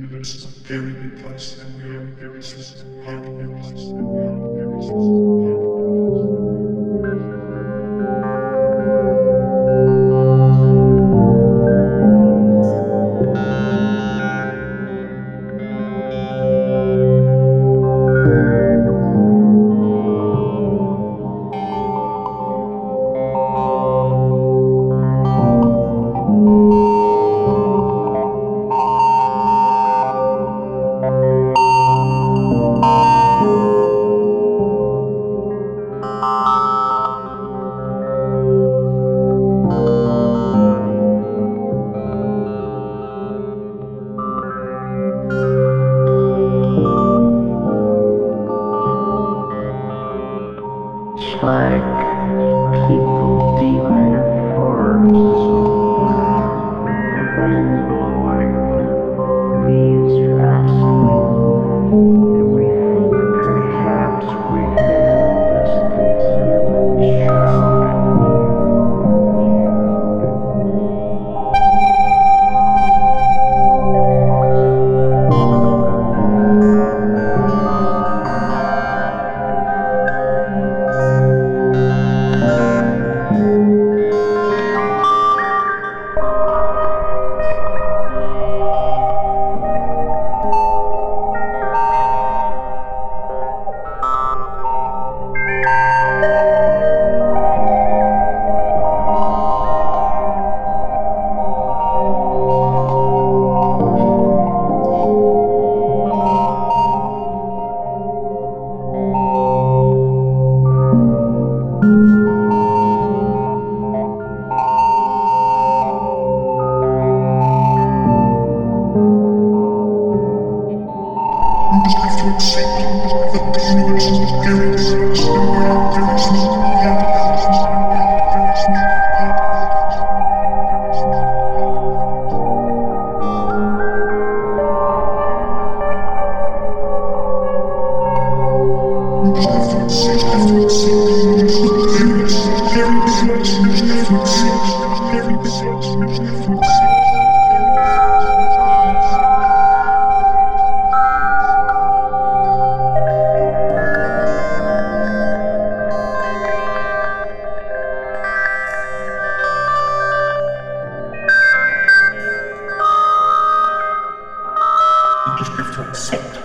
universe is a very big place, and we are a very small part of the place, and we are a very small part of It's like people deep in the forest, the wind blowing, leaves rustling, and we think perhaps we hear distant human shout. We just have to accept that the universe is a very big place, and we are a very small part of that place, and we are a very small part of that place, and we are a very small part of that place. We just have to accept that the universe is a very big place, and we just have to accept that it's very big place, and we just have to accept. You just have to accept